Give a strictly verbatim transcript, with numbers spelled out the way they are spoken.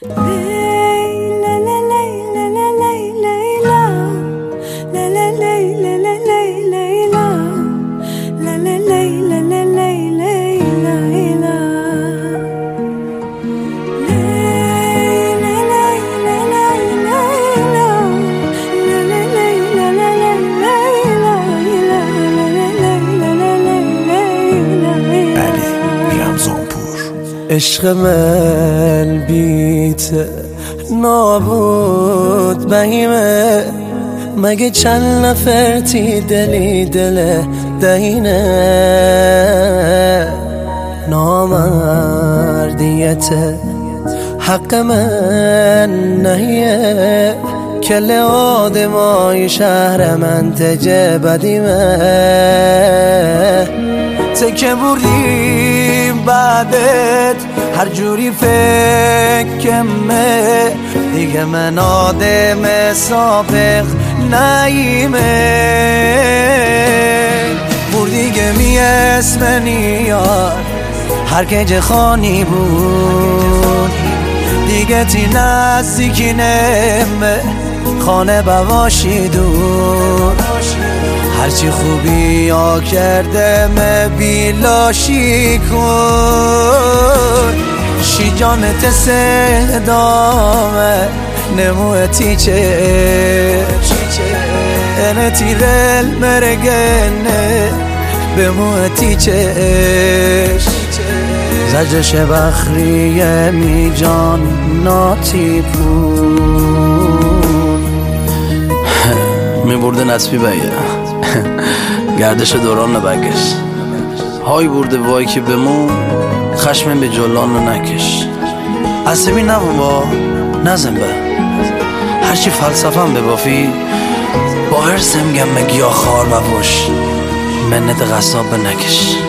عشق من بیت نابود بهیمه، مگه چند نفرتی دلی دل دهینه. نامردیت حق من نهیه، کل آدمای شهر من تجه بدیمه. تکه بردیم بعدت هر جوری فکرمه، دیگه من آدم سابق نیمه. بردیگه می اسم نیار هر که جه خانی بود، دیگه تی نزدیکی نمه خانه بواشی دور. هرچی خوبی ها کرده مبیلاشی کن، شی جانت سهدامه نموه تیچه انه تیرل مرگنه بموه تیچش. زجرش بخریه می جان ناتی پون می برده نسبی بگه گردش دوران نبگش. های برده وای که بمون خشمن به جلان نکش. عصبی نبون با نزم به هرچی فلسفم ببافی با هر سمگم مگیا خار و بوش منت غصاب نکش.